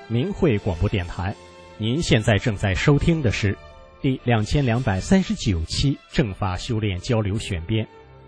明慧广播电台，您现在正在收听的是第2239期正法修炼交流选编。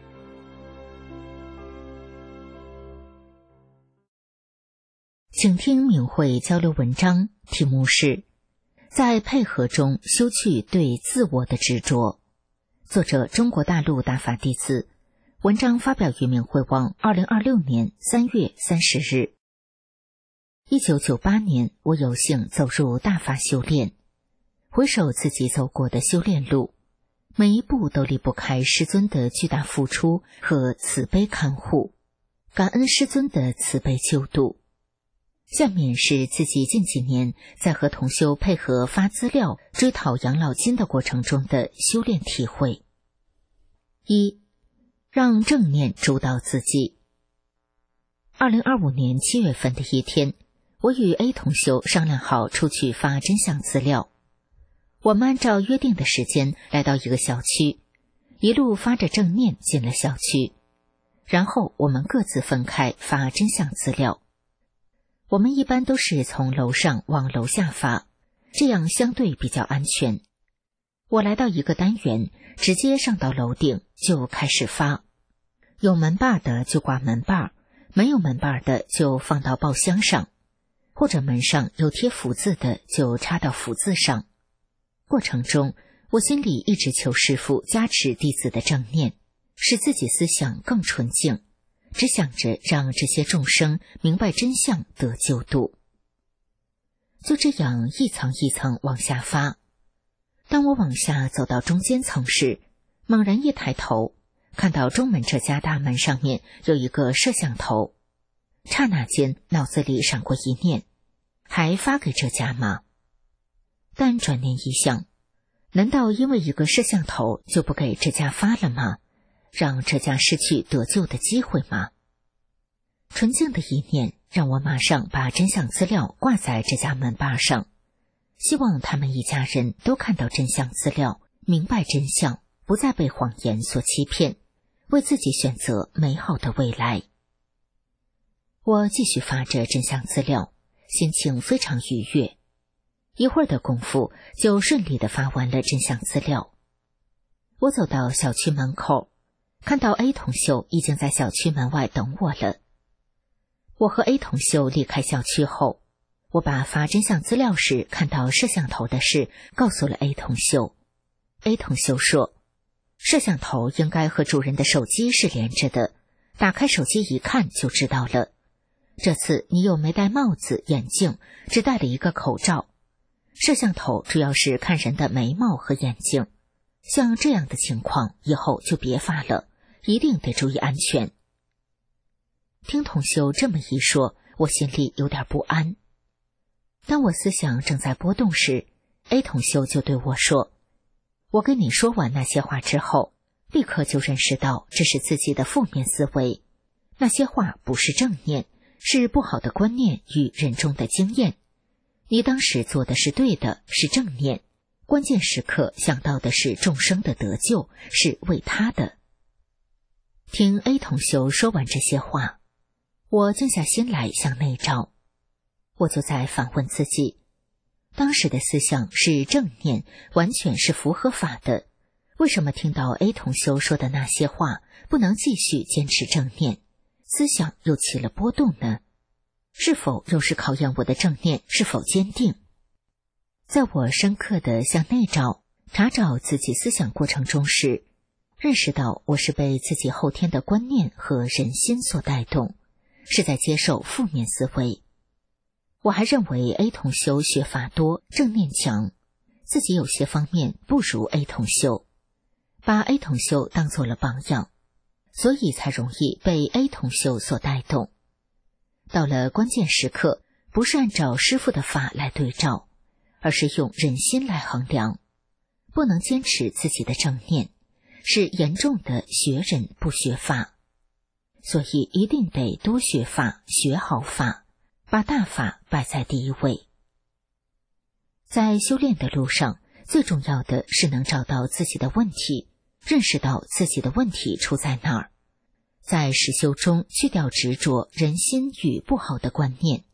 请听明慧交流文章，题目是在配合中修去对自我的执着，作者中国大陆大法弟子，文章发表于明慧网2026年3月30日。1998年，我有幸走入大法修炼，回首自己走过的修炼路，每一步都离不开师尊的巨大付出和慈悲看护，感恩师尊的慈悲救度。下面是自己近几年在和同修配合发资料追讨养老金的过程中的修炼体会。1. 让正念主导自己。2025年7月份的一天，我与 A 同修商量好出去发真相资料。我们按照约定的时间来到一个小区，一路发着正念进了小区，然后我们各自分开发真相资料。我们一般都是从楼上往楼下发，这样相对比较安全。我来到一个单元，直接上到楼顶就开始发，有门把的就挂门把，没有门把的就放到报箱上，或者门上有贴福字的就插到福字上。过程中，我心里一直求师父加持弟子的正念，使自己思想更纯净，只想着让这些众生明白真相得救度。就这样一层一层往下发。当我往下走到中间层时，猛然一抬头，看到中门这家大门上面有一个摄像头，刹那间脑子里闪过一念，还发给这家吗？但转念一想，难道因为一个摄像头就不给这家发了吗？让这家失去得救的机会吗？纯净的一念让我马上把真相资料挂在这家门把上，希望他们一家人都看到真相资料，明白真相，不再被谎言所欺骗，为自己选择美好的未来。我继续发着真相资料，心情非常愉悦，一会儿的功夫就顺利地发完了真相资料。我走到小区门口，看到 A 同修已经在小区门外等我了。我和 A 同修离开小区后，我把发真相资料时看到摄像头的事告诉了 A 同修。A 同修说，摄像头应该和主人的手机是连着的，打开手机一看就知道了。这次你又没戴帽子、眼镜，只戴了一个口罩。摄像头主要是看人的眉毛和眼睛，像这样的情况以后就别发了，一定得注意安全。听同修这么一说，我心里有点不安。当我思想正在波动时， A 同修就对我说，我跟你说完那些话之后，立刻就认识到这是自己的负面思维，那些话不是正念，是不好的观念与人中的经验。你当时做的是对的，是正念，关键时刻想到的是众生的得救，是为他的。听 A 同修说完这些话，我静下心来想内照，我就在反问自己，当时的思想是正念，完全是符合法的，为什么听到 A 同修说的那些话，不能继续坚持正念，思想又起了波动呢？是否又是考验我的正念是否坚定？在我深刻的向内照查找自己思想过程中时，认识到我是被自己后天的观念和人心所带动，是在接受负面思维。我还认为 A 同修学法多，正念强，自己有些方面不如 A 同修，把 A 同修当做了榜样，所以才容易被 A 同修所带动。到了关键时刻，不是按照师父的法来对照，而是用人心来衡量，不能坚持自己的正念，是严重的学人不学法。所以一定得多学法，学好法，把大法摆在第一位。在修炼的路上，最重要的是能找到自己的问题，认识到自己的问题出在哪儿，在实修中去掉执着人心与不好的观念，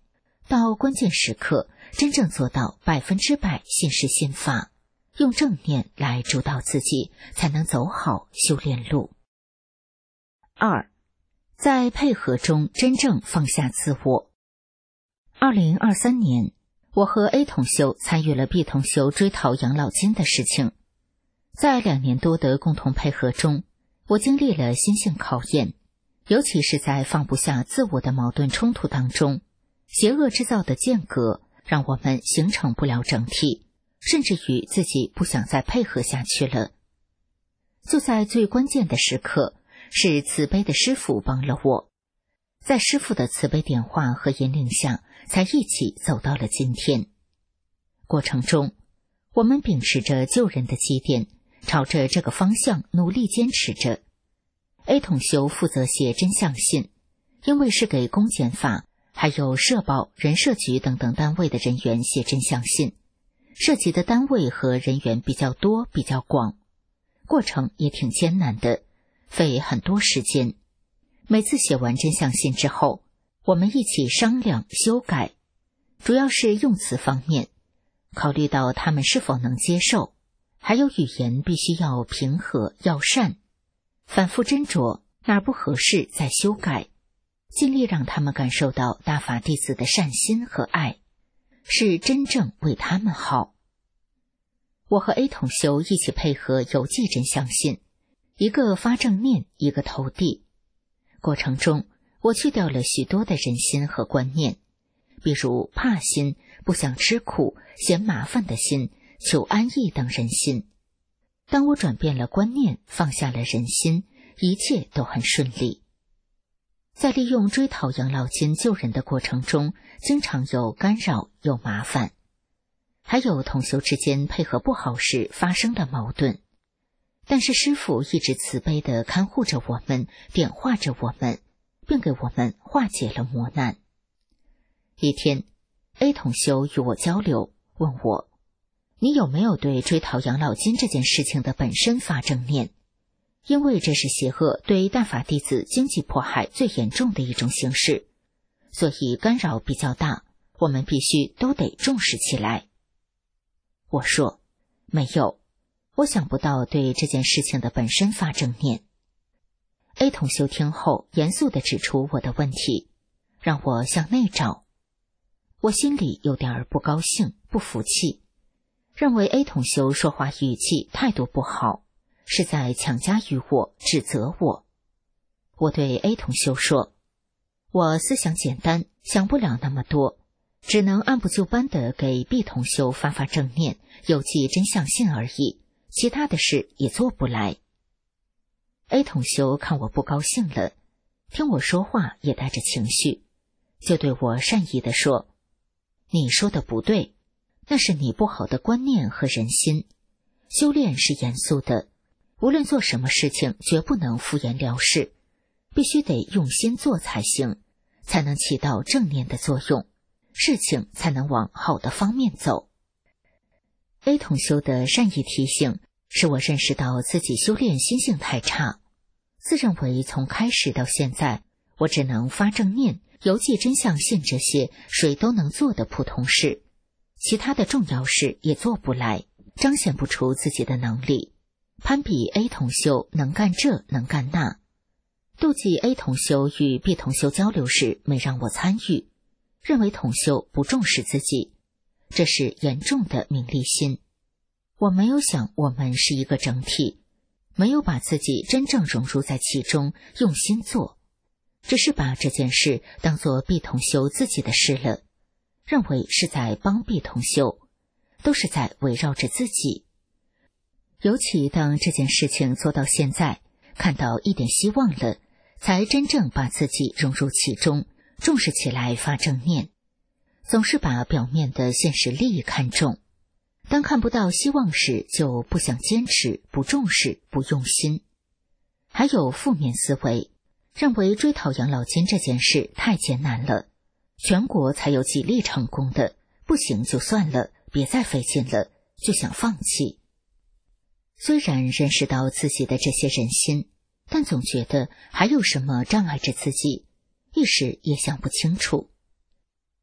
到关键时刻，真正做到100%信实信法，用正念来主导自己，才能走好修炼路。2，在配合中真正放下自我。2023年，我和 A 同修参与了 B 同修追讨养老金的事情。在2年多的共同配合中，我经历了心性考验，尤其是在放不下自我的矛盾冲突当中，邪恶制造的间隔让我们形成不了整体，甚至于自己不想再配合下去了。就在最关键的时刻，是慈悲的师父帮了我，在师父的慈悲点化和引领下，才一起走到了今天。过程中，我们秉持着救人的基点，朝着这个方向努力坚持着。A 同修负责写真相信，因为是给公检法还有社保、人社局等等单位的人员写真相信，涉及的单位和人员比较多比较广，过程也挺艰难的，费很多时间。每次写完真相信之后，我们一起商量修改，主要是用词方面，考虑到他们是否能接受，还有语言必须要平和要善，反复斟酌，哪儿不合适再修改，尽力让他们感受到大法弟子的善心和爱，是真正为他们好。我和 A 同修一起配合邮寄真相信，一个发正念，一个投递。过程中，我去掉了许多的人心和观念，比如怕心、不想吃苦、嫌麻烦的心、求安逸等人心。当我转变了观念，放下了人心，一切都很顺利。在利用追讨养老金救人的过程中，经常有干扰，有麻烦，还有同修之间配合不好时发生的矛盾。但是师父一直慈悲地看护着我们，点化着我们，并给我们化解了磨难。一天 A 同修与我交流，问我，你有没有对追讨养老金这件事情的本身发正念？因为这是邪恶对大法弟子经济迫害最严重的一种形式，所以干扰比较大，我们必须都得重视起来。我说，没有，我想不到对这件事情的本身发正念。A 同修听后严肃地指出我的问题，让我向内找。我心里有点不高兴，不服气，认为 A 同修说话语气态度不好，是在强加于我，指责我。我对 A 同修说，我思想简单，想不了那么多，只能按部就班地给 B 同修发正念，邮寄真相信而已，其他的事也做不来。A 同修看我不高兴了，听我说话也带着情绪，就对我善意地说，你说的不对，那是你不好的观念和人心。修炼是严肃的，无论做什么事情绝不能敷衍了事，必须得用心做才行，才能起到正念的作用，事情才能往好的方面走。A 同修的善意提醒使我认识到自己修炼心性太差，自认为从开始到现在，我只能发正念、邮寄真相信这些谁都能做的普通事，其他的重要事也做不来，彰显不出自己的能力，攀比 A 同修能干这能干那，妒忌 A 同修与 B 同修交流时没让我参与，认为同修不重视自己，这是严重的名利心。我没有想我们是一个整体，没有把自己真正融入在其中，用心做，只是把这件事当作 B 同修自己的事了，认为是在帮 B 同修，都是在围绕着自己。尤其当这件事情做到现在，看到一点希望了，才真正把自己融入其中，重视起来发正念。总是把表面的现实利益看重，当看不到希望时，就不想坚持，不重视，不用心。还有负面思维，认为追讨养老金这件事太艰难了，全国才有几例成功的，不行就算了，别再费劲了，就想放弃。虽然认识到自己的这些人心，但总觉得还有什么障碍着自己，一时也想不清楚。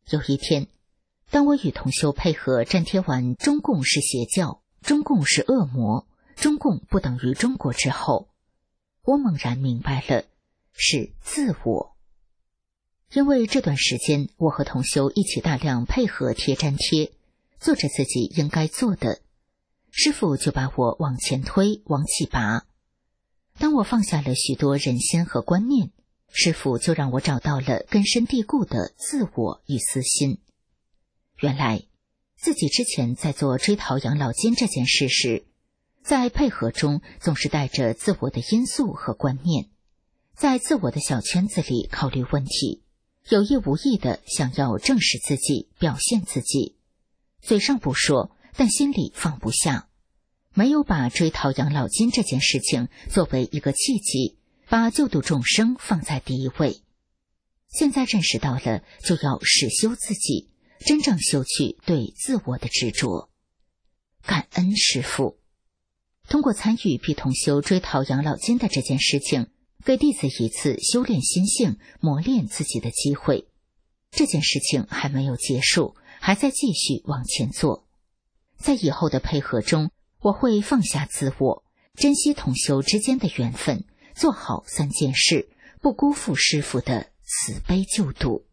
有一天，当我与同修配合粘贴完中共是邪教，中共是恶魔，中共不等于中国之后，我猛然明白了，是自我。因为这段时间我和同修一起大量配合贴粘贴，做着自己应该做的，师父就把我往前推，往起拔。当我放下了许多人心和观念，师父就让我找到了根深蒂固的自我与私心。原来自己之前在做追讨养老金这件事时，在配合中总是带着自我的因素和观念，在自我的小圈子里考虑问题，有意无意的想要正视自己，表现自己，嘴上不说，但心里放不下，没有把追讨养老金这件事情作为一个契机，把救度众生放在第一位。现在认识到了，就要实修自己，真正修去对自我的执着。感恩师父，通过参与比同修追讨养老金的这件事情，给弟子一次修炼心性、磨练自己的机会。这件事情还没有结束，还在继续往前做。在以后的配合中，我会放下自我，珍惜同修之间的缘分，做好3件事，不辜负师父的慈悲救度。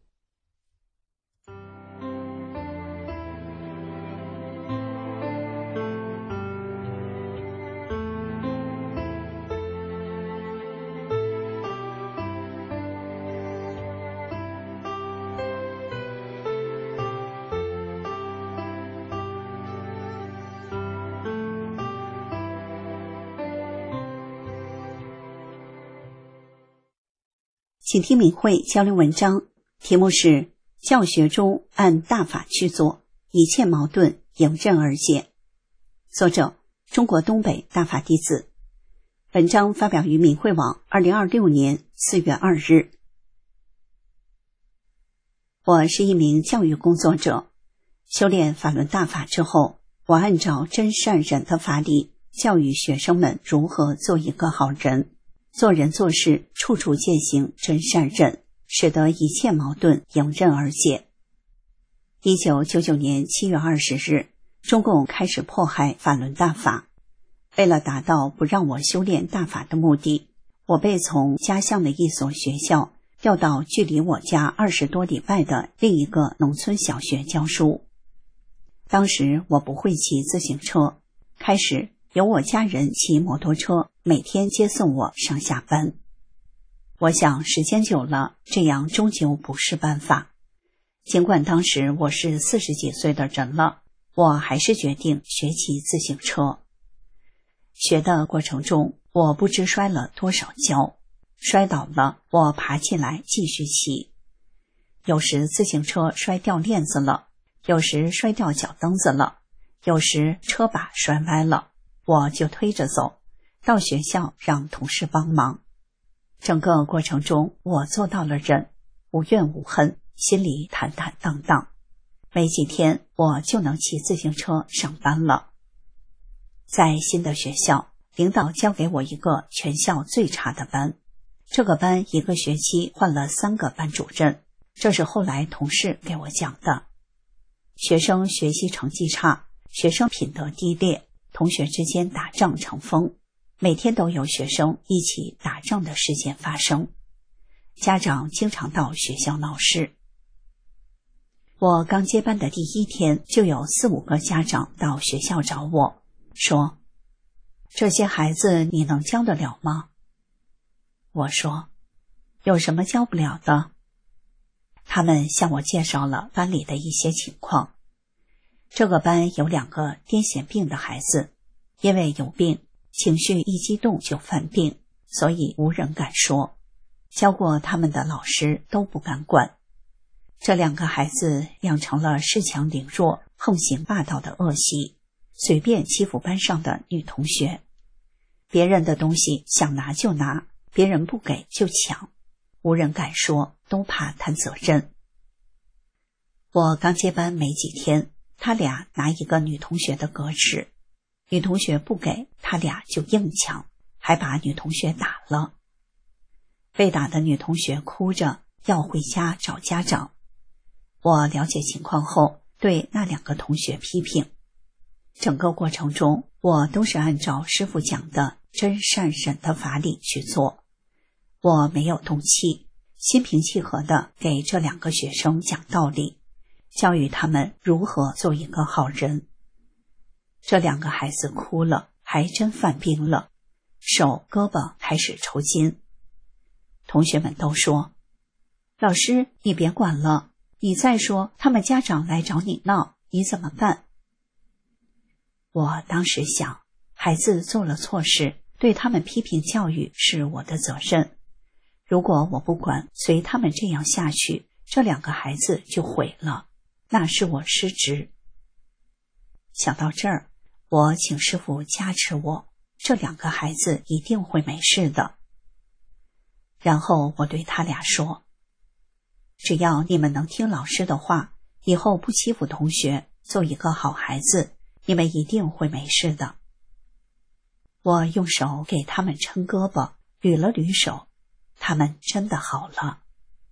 请听明慧交流文章，题目是教学中按大法去做，一切矛盾迎刃而解。作者中国东北大法弟子。文章发表于明慧网2026年4月2日。我是一名教育工作者，修炼法轮大法之后，我按照真善忍的法理教育学生们如何做一个好人，做人做事处处践行真善忍，使得一切矛盾迎刃而解。1999年7月20日，中共开始迫害法轮大法。为了达到不让我修炼大法的目的，我被从家乡的一所学校调到距离我家20多里外的另一个农村小学教书。当时我不会骑自行车，开始由我家人骑摩托车每天接送我上下班。我想时间久了，这样终究不是办法。尽管当时我是40几岁的人了，我还是决定学骑自行车。学的过程中，我不知摔了多少跤，摔倒了，我爬起来继续骑。有时自行车摔掉链子了，有时摔掉脚蹬子了，有时车把摔歪了，我就推着走，到学校让同事帮忙。整个过程中，我做到了忍，无怨无恨，心里坦坦荡荡。没几天，我就能骑自行车上班了。在新的学校，领导交给我一个全校最差的班。这个班一个学期换了3个班主任，这是后来同事给我讲的。学生学习成绩差，学生品德低劣，同学之间打仗成风，每天都有学生一起打仗的事件发生。家长经常到学校闹事。我刚接班的第1天，就有4、5个家长到学校找我，说：“这些孩子你能教得了吗？”我说：“有什么教不了的？”他们向我介绍了班里的一些情况。这个班有2个癫痫病的孩子，因为有病，情绪一激动就犯病，所以无人敢说，教过他们的老师都不敢管。这2个孩子养成了恃强凌弱、横行霸道的恶习，随便欺负班上的女同学。别人的东西想拿就拿，别人不给就抢，无人敢说，都怕担责任。我刚接班没几天，他俩拿一个女同学的格尺，女同学不给，他俩就硬抢，还把女同学打了。被打的女同学哭着要回家找家长。 我了解情况后，对那2个同学批评。整个过程中，我都是按照师父讲的真善忍的法理去做，我没有动气，心平气和地给这2个学生讲道理，教育他们如何做一个好人。这2个孩子哭了，还真犯病了，手胳膊开始抽筋。同学们都说，老师你别管了，你再说他们家长来找你闹，你怎么办？我当时想，孩子做了错事，对他们批评教育是我的责任。如果我不管，随他们这样下去，这2个孩子就毁了，那是我失职。想到这儿，我请师父加持我，这2个孩子一定会没事的。然后我对他俩说，只要你们能听老师的话，以后不欺负同学，做一个好孩子，你们一定会没事的。我用手给他们抻胳膊，捋了捋手，他们真的好了。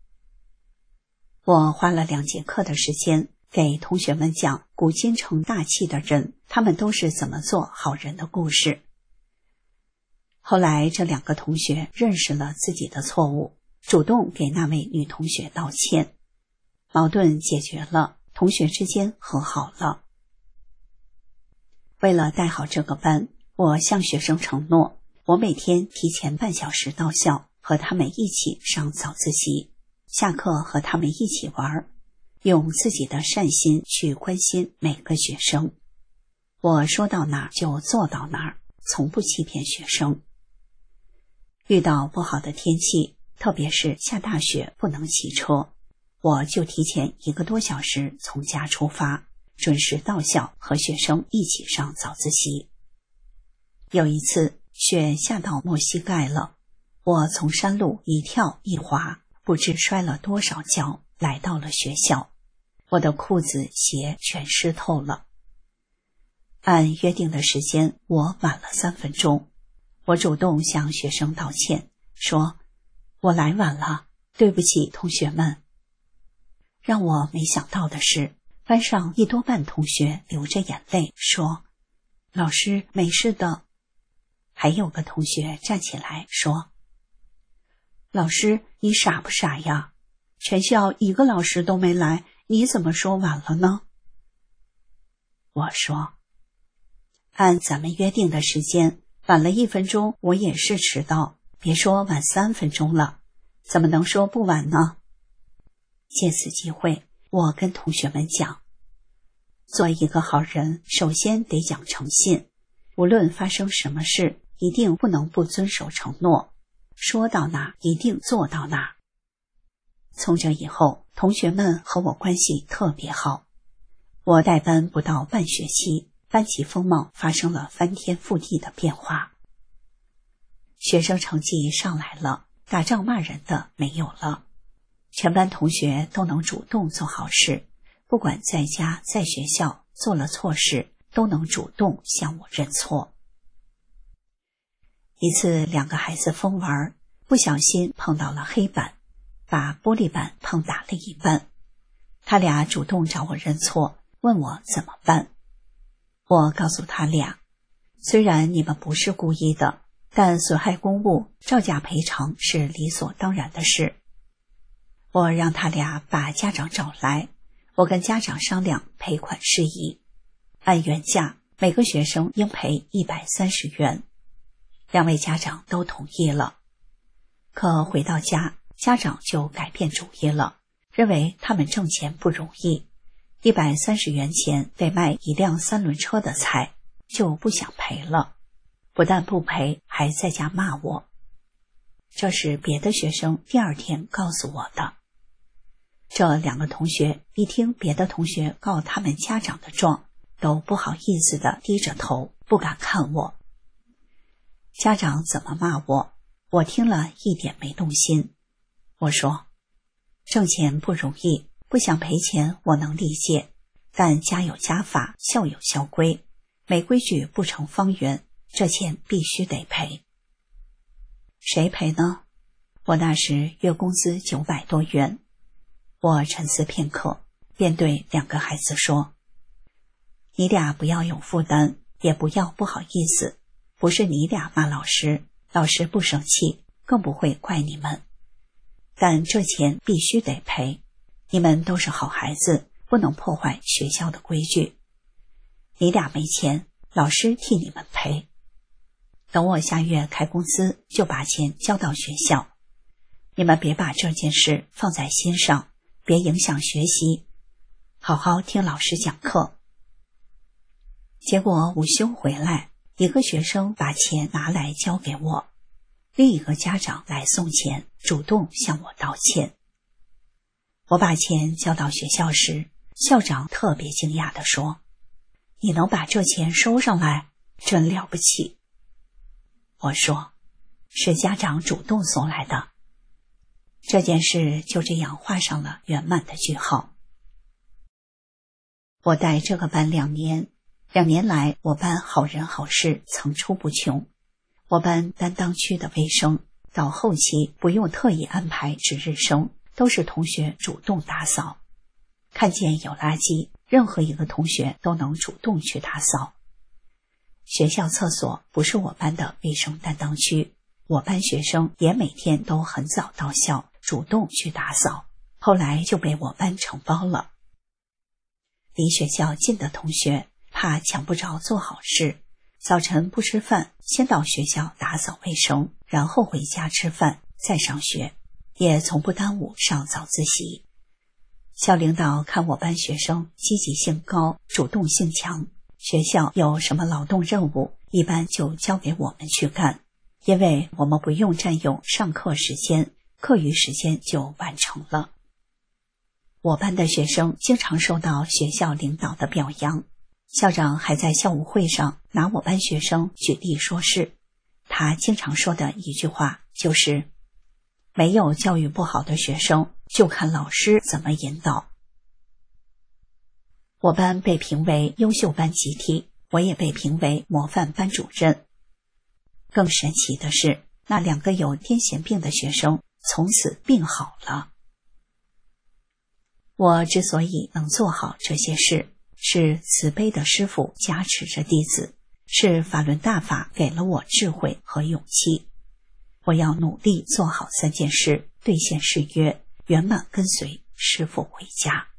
我花了2节课的时间给同学们讲古今成大器的人，他们都是怎么做好人的故事。后来这2个同学认识了自己的错误，主动给那位女同学道歉，矛盾解决了，同学之间和好了。为了带好这个班，我向学生承诺，我每天提前半小时到校，和他们一起上早自习，下课和他们一起玩，用自己的善心去关心每个学生。我说到哪儿就做到哪儿，从不欺骗学生。遇到不好的天气，特别是下大雪不能骑车，我就提前1个多小时从家出发，准时到校，和学生一起上早自习。有一次雪下到没膝盖了，我从山路一跳一滑，不知摔了多少跤，来到了学校，我的裤子鞋全湿透了。按约定的时间，我晚了3分钟，我主动向学生道歉，说我来晚了，对不起同学们。让我没想到的是，班上1多半同学流着眼泪说，老师没事的。还有个同学站起来说，老师你傻不傻呀？全校1个老师都没来，你怎么说晚了呢？我说，按咱们约定的时间，晚了1分钟我也是迟到，别说晚3分钟了，怎么能说不晚呢？借此机会，我跟同学们讲，做一个好人，首先得讲诚信，无论发生什么事，一定不能不遵守承诺，说到哪一定做到哪。从这以后，同学们和我关系特别好。我带班不到半学期，班级风貌发生了翻天覆地的变化。学生成绩上来了，打仗骂人的没有了，全班同学都能主动做好事，不管在家在学校做了错事，都能主动向我认错。一次2个孩子疯玩，不小心碰到了黑板，把玻璃板碰打了一半，他俩主动找我认错，问我怎么办。我告诉他俩，虽然你们不是故意的，但损害公物照价赔偿是理所当然的事。我让他俩把家长找来，我跟家长商量赔款事宜，按原价每个学生应赔130元。2位家长都同意了。可回到家，家长就改变主意了，认为他们挣钱不容易，130元钱得卖1辆3轮车的菜，就不想赔了。不但不赔，还在家骂我。这是别的学生第2天告诉我的。这2个同学一听别的同学告他们家长的状，都不好意思地低着头，不敢看我。家长怎么骂我，我听了一点没动心。我说，挣钱不容易，不想赔钱我能理解，但家有家法，校有校规，没规矩不成方圆，这钱必须得赔。谁赔呢？我那时月工资900多元。我沉思片刻， 便对2个孩子说：你俩不要有负担，也不要不好意思，不是你俩骂老师，老师不生气，更不会怪你们。但这钱必须得赔，你们都是好孩子，不能破坏学校的规矩。你俩没钱，老师替你们赔。等我下月开工资，就把钱交到学校。你们别把这件事放在心上，别影响学习，好好听老师讲课。结果午休回来，一个学生把钱拿来交给我，另一个家长来送钱，主动向我道歉。我把钱交到学校时，校长特别惊讶地说：你能把这钱收上来，真了不起。我说：是家长主动送来的。这件事就这样画上了圆满的句号。我带这个班2年，2年来我班好人好事层出不穷。我班担当区的卫生，到后期不用特意安排值日生，都是同学主动打扫。看见有垃圾，任何一个同学都能主动去打扫。学校厕所不是我班的卫生担当区，我班学生也每天都很早到校，主动去打扫，后来就被我班承包了。离学校近的同学怕抢不着做好事，早晨不吃饭，先到学校打扫卫生，然后回家吃饭，再上学，也从不耽误上早自习。校领导看我班学生积极性高，主动性强，学校有什么劳动任务，一般就交给我们去干，因为我们不用占用上课时间，课余时间就完成了。我班的学生经常受到学校领导的表扬，校长还在校务会上拿我班学生举例说事。他经常说的一句话就是：没有教育不好的学生，就看老师怎么引导。我班被评为优秀班集体，我也被评为模范班主任。更神奇的是，那2个有癫痫病的学生从此病好了。我之所以能做好这些事，是慈悲的师父加持着弟子，是法轮大法给了我智慧和勇气。我要努力做好3件事，兑现誓约，圆满跟随师父回家。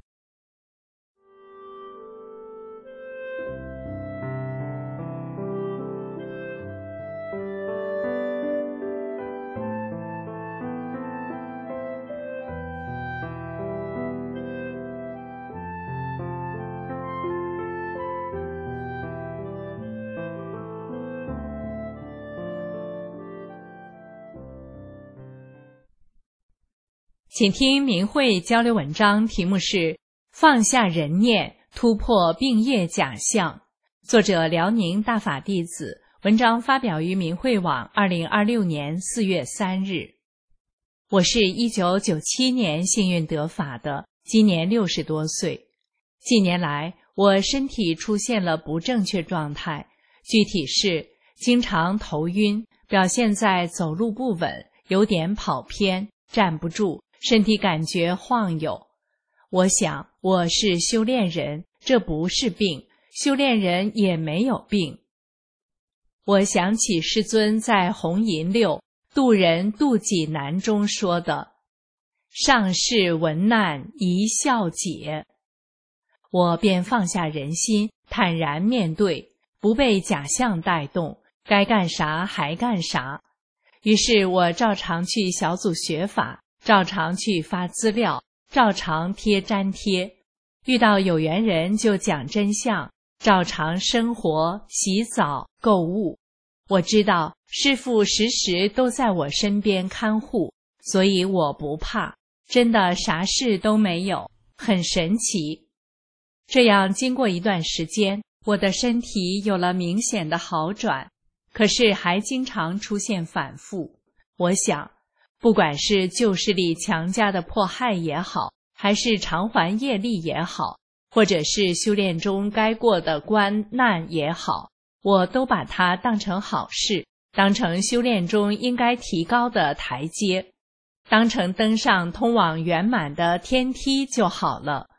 请听明慧交流文章，题目是放下人念，突破病业假象，作者辽宁大法弟子，文章发表于明慧网2026年4月3日。我是1997年幸运得法的，今年60多岁。近年来，我身体出现了不正确状态，具体是经常头晕，表现在走路不稳，有点跑偏，站不住，身体感觉晃悠。我想我是修炼人，这不是病，修炼人也没有病。我想起师尊在红银六渡人渡己难中说的：上士闻难一笑解。我便放下人心，坦然面对，不被假象带动，该干啥还干啥。于是我照常去小组学法，照常去发资料，照常贴粘贴，遇到有缘人就讲真相，照常生活、洗澡、购物。我知道师父时时都在我身边看护，所以我不怕，真的啥事都没有，很神奇。这样经过一段时间，我的身体有了明显的好转，可是还经常出现反复。我想，不管是旧势力强加的迫害也好，还是偿还业力也好，或者是修炼中该过的关难也好，我都把它当成好事，当成修炼中应该提高的台阶，当成登上通往圆满的天梯就好了。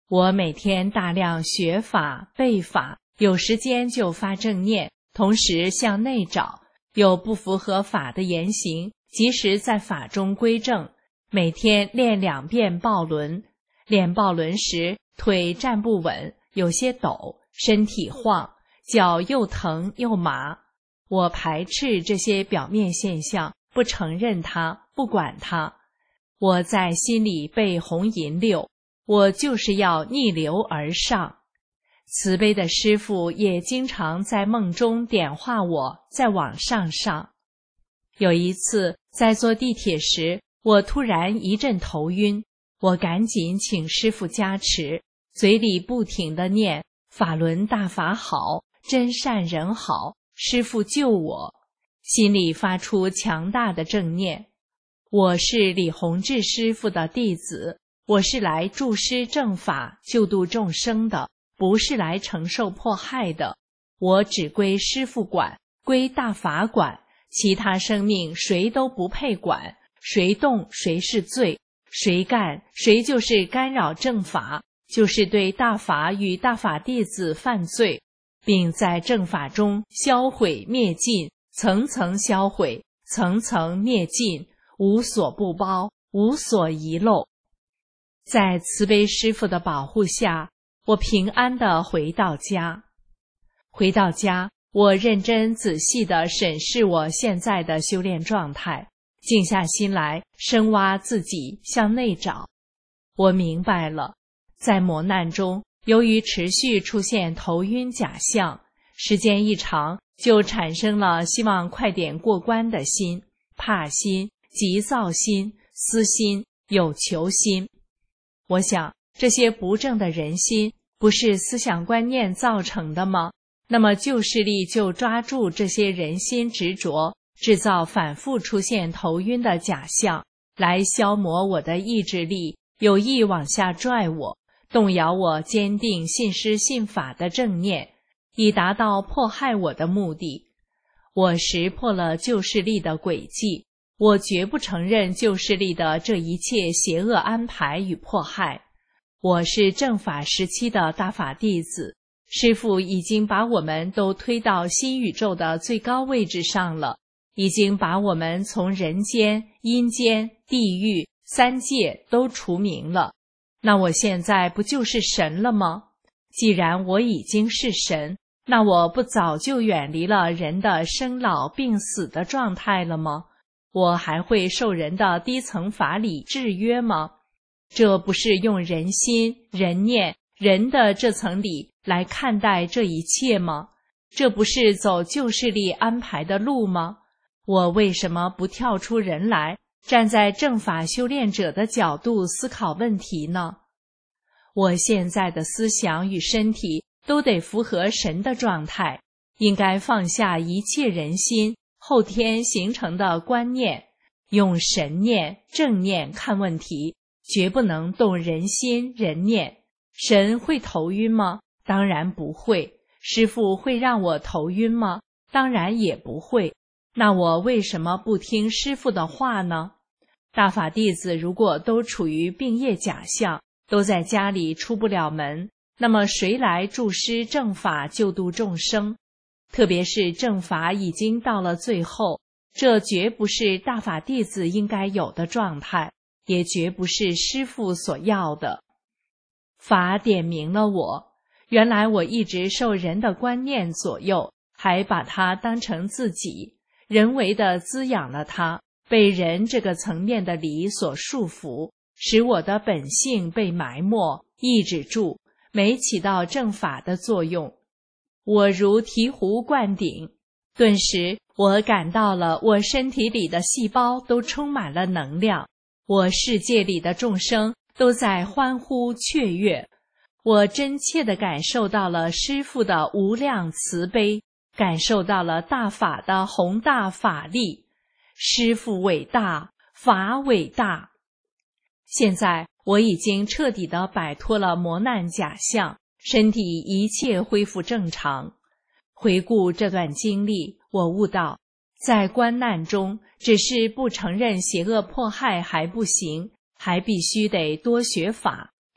我每天大量学法背法，有时间就发正念，同时向内找，有不符合法的言行，及时在法中归正。每天练2遍抱轮，练抱轮时腿站不稳，有些抖，身体晃，脚又疼又麻。我排斥这些表面现象，不承认它，不管它。我在心里背红银六，我就是要逆流而上。慈悲的师父也经常在梦中点化我，再往上上。有一次在坐地铁时，我突然一阵头晕，我赶紧请师父加持，嘴里不停地念法轮大法好，真善人好，师父救我，心里发出强大的正念。我是李洪志师父的弟子，我是来助师正法救度众生的，不是来承受迫害的。我只归师父管，归大法管，其他生命谁都不配管，谁动谁是罪，谁干谁就是干扰正法，就是对大法与大法弟子犯罪，并在正法中销毁灭尽，层层销毁，层层灭尽，无所不包，无所遗漏。在慈悲师父的保护下，我平安地回到家。回到家，我认真仔细地审视我现在的修炼状态，静下心来，深挖自己，向内找。我明白了，在磨难中，由于持续出现头晕假象，时间一长，就产生了希望快点过关的心、怕心、急躁心、私心、有求心。我想，这些不正的人心，不是思想观念造成的吗？那么救世力就抓住这些人心执着，制造反复出现头晕的假象，来消磨我的意志力，有意往下拽我，动摇我坚定信师信法的正念，以达到迫害我的目的。我识破了救世力的诡计，我绝不承认救世力的这一切邪恶安排与迫害。我是正法时期的大法弟子，师父已经把我们都推到新宇宙的最高位置上了，已经把我们从人间、阴间、地狱、三界都除名了。那我现在不就是神了吗？既然我已经是神，那我不早就远离了人的生老病死的状态了吗？我还会受人的低层法理制约吗？这不是用人心、人念、人的这层理来看待这一切吗？这不是走救世力安排的路吗？我为什么不跳出人来，站在正法修炼者的角度思考问题呢？我现在的思想与身体都得符合神的状态，应该放下一切人心后天形成的观念，用神念、正念看问题，绝不能动人心、人念。神会头晕吗？当然不会。师父会让我头晕吗？当然也不会。那我为什么不听师父的话呢？大法弟子如果都处于病业假象，都在家里出不了门，那么谁来助师正法救度众生？特别是正法已经到了最后，这绝不是大法弟子应该有的状态，也绝不是师父所要的。法点明了我，原来我一直受人的观念左右，还把它当成自己，人为地滋养了它，被人这个层面的理所束缚，使我的本性被埋没、抑制住，没起到正法的作用。我如醍醐灌顶，顿时我感到了我身体里的细胞都充满了能量，我世界里的众生都在欢呼雀跃，我真切地感受到了师父的无量慈悲，感受到了大法的宏大法力。师父伟大，法伟大。现在我已经彻底地摆脱了磨难假象，身体一切恢复正常。回顾这段经历，我悟到，在观难中，只是不承认邪恶迫害还不行，还必须得多学法，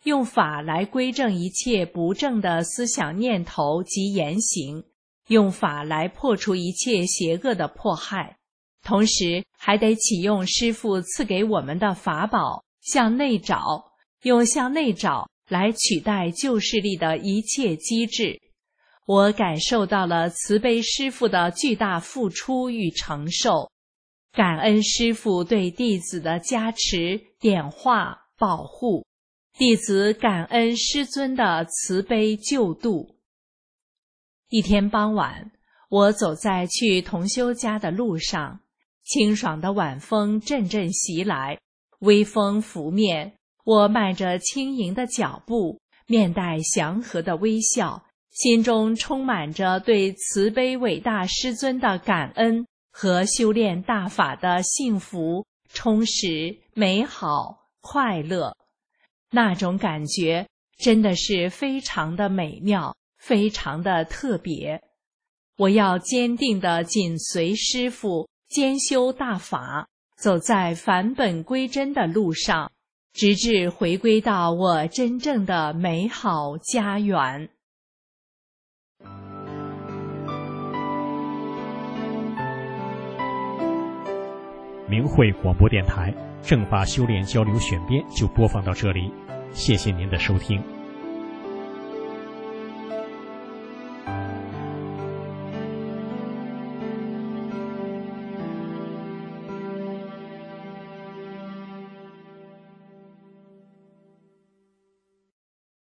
用法来归正一切不正的思想念头及言行，用法来破除一切邪恶的迫害，同时还得启用师父赐给我们的法宝，向内找，用向内找来取代旧势力的一切机制。我感受到了慈悲师父的巨大付出与承受，感恩师父对弟子的加持、点化、保护，弟子感恩师尊的慈悲救度。一天傍晚，我走在去同修家的路上，清爽的晚风阵阵袭来，微风拂面，我迈着轻盈的脚步，面带祥和的微笑，心中充满着对慈悲伟大师尊的感恩和修炼大法的幸福、充实、美好、快乐。那种感觉真的是非常的美妙，非常的特别。我要坚定地紧随师父，兼修大法，走在返本归真的路上，直至回归到我真正的美好家园。 明慧广播电台正法修炼交流选编就播放到这里，谢谢您的收听。